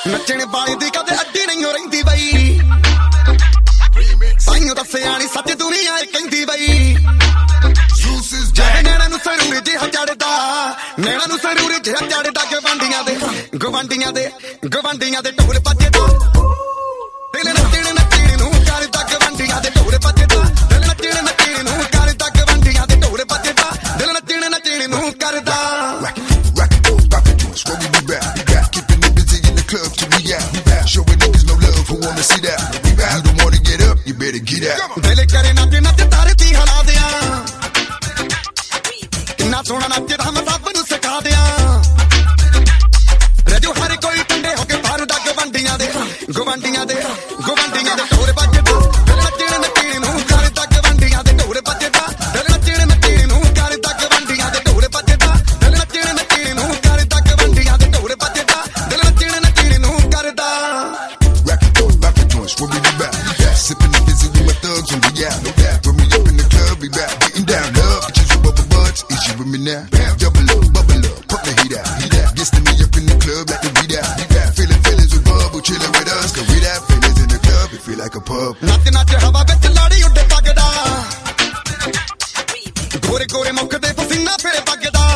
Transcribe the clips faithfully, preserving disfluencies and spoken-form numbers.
ਨੱਚਣ ਵਾਲੀ ਦੀ ਕਦੇ ਅੱਡੀ ਨਹੀਂ ਰਹਿੰਦੀ ਬਈ ਸਾਈਓ ਦੱਸਿਆ ਨੀ ਸੱਚ ਦੁਨੀਆ ਇਹ ਕਹਿੰਦੀ ਬਈ ਨੈਣਾ ਨੂੰ ਸਰੂਰ ਜਿਹਾ ਚੜਦਾ ਨੈਣਾ ਨੂੰ ਸਰੂਰ ਜਿਹਾ ਚੜਦਾ ਗਵਾਂਡੀਆਂ ਦੇ ਗਵਾਂਡੀਆਂ ਦੇ ਗਵਾਂਡੀਆਂ ਦੇ ਢੋਲ ਵੱਜਦਾ ਦਿਲ ਨੱਚਣ ਨੱਚਣ ਨੂੰ ਕਰਦਾ ਗਵਾਂਡੀਆਂ ਦੇ ਢੋਲ ਵੱਜਦਾ ਦਿਲ ਨੱਚਣ ਨੱਚਣ ਨੂੰ ਕਰਦਾ ਗਵਾਂਡੀਆਂ ਦੇ ਢੋਲ ਵੱਜਦਾ ਦਿਲ ਨੱਚਣ ਨੱਚਣ ਨੂੰ ਕਰਦਾ Club to be out, showing niggas no love who wanna see that. You don't wanna get up, you better get out. ਦਿਲ ਕਰੇ ਨੱਚ ਨੱਚ ਧਰਤੀ ਹਿਲਾ ਦਿਆਂ ਕਿੰਨਾ ਸੋਹਣਾ ਨੱਚਦਾ ਮੈਂ ਸਭ ਨੂੰ ਸਿਖਾ ਦਿਆਂ ਰਜੂ ਹਰ ਕੋਈ ਟੰਡੇ ਹੋ ਕੇ ਭਰਦਾ ਗਵਾਂਡੀਆਂ ਦੇ ਗਵਾਂਡੀਆਂ ਦੇ ਗਵਾਂਡੀਆਂ ਦੇ ਢੋਲ ਵੱਜਦਾ ਦਿਲ ਨੱਚਣ ਨੱਚਣ ਨੂੰ ਕਰਦਾ ਗਵਾਂਡੀਆਂ ਦੇ ਢੋਲ ਵੱਜਦਾ ਦਿਲ ਨੱਚਣ ਨੱਚਣ ਨੂੰ ਕਰਦਾ ਗਵਾਂਡੀਆਂ ਦੇ ਢੋਲ ਵੱਜਦਾ ਦਿਲ ਨੱਚਣ ਨੱਚਣ ਨੂੰ ਕਰਦਾ ਗਵਾਂਡੀਆਂ ਦੇ ਢੋਲ ਵੱਜਦਾ ਦਿਲ ਨੱਚਣ ਨੱਚਣ ਨੂੰ ਕਰਦਾ What we about? Sipping the busy with my thugs and we out. No doubt. Throw me up in the club, we back. Getting down, love. Bitches with bubble butts. Is you with me now? Double up, bubble up. Put the heat out. Heat out. Gets to me up in the club like the weed out. We out. Feeling feelings with bubble, chilling with us. Cause we out. Feelings in the club, it feel like a pub. ਨੱਚ ਨੱਚ ਹਵਾ ਵਿੱਚ ਲਾੜੀ ਉੱਡੇ ਪੱਗਦਾ ਗੋਰੇ ਗੋਰੇ ਮੁੱਖ ਤੇ ਪਸੀਨਾ ਫੇਰੇ ਪੱਗਦਾ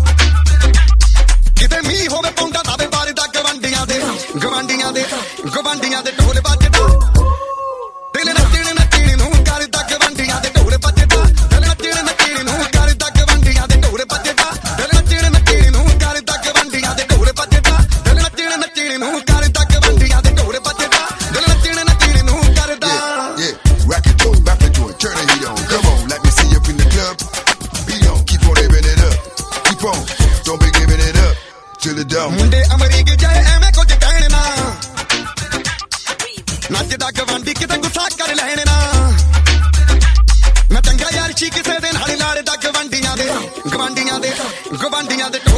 ਕਿਤੇ ਮੀਂਹ ਹੋਵੇ ਪੌਂਡਾ ਦਾਵੇ ਬਾਰੇ ਦਾ ਗਵਾਂਡੀਆਂ ਦੇ ਗਵਾਂਡੀਆਂ ਦੇ ਗਵਾਂਡੀਆਂ ਦੇ ਢੋਲ ਵੱਜਦਾ ਦਿਲ ਨੱਚਣ ਨੱਚਣ ਨੂੰ ਕਰਦਾ ਗਵਾਂਡੀਆਂ ਦੇ ਢੋਲ ਵੱਜਦਾ ਦਿਲ ਨੱਚਣ ਨੱਚਣ ਨੂੰ ਕਰਦਾ ਗਵਾਂਡੀਆਂ ਦੇ ਢੋਲ ਵੱਜਦਾ ਦਿਲ ਨੱਚਣ ਨੱਚਣ ਨੂੰ ਕਰਦਾ ਗਵਾਂਡੀਆਂ ਦੇ ਢੋਲ ਵੱਜਦਾ ਦਿਲ ਨੱਚਣ ਨੱਚਣ ਨੂੰ ਕਰਦਾ ਗਵਾਂਡੀਆਂ ਦੇ ਢੋਲ ਵੱਜਦਾ ਦਿਲ ਨੱਚਣ ਨੱਚਣ ਨੂੰ ਕਰਦਾ Yeah, rock it joint, rock it joint, turn the heat on. Come on, let me see you up in the club. Beat on, keep on living it up. Keep on, don't be giving it up till it done. ਮੁੰਡੇ ਅਮਰੀਕ ਜਾਏ ਐਵੇਂ ਕੁਝ ਕਹਿਣ ਨਾ ਨੱਚਦਾ ਗਵਾਂਡੀ ਕਿਤੇ ਗੁੱਸਾ ਕਰ ਲੈਣ ਨਾ ਮੈਂ ਚੰਗਾ ਯਾਰ ਸੀ ਕਿਸੇ ਦੇ ਨਾਲ ਲੜਦਾ ਗਵਾਂਡੀਆਂ ਦੇ ਗਵਾਂਡੀਆਂ ਦੇ ਗਵਾਂਡੀਆਂ ਦੇ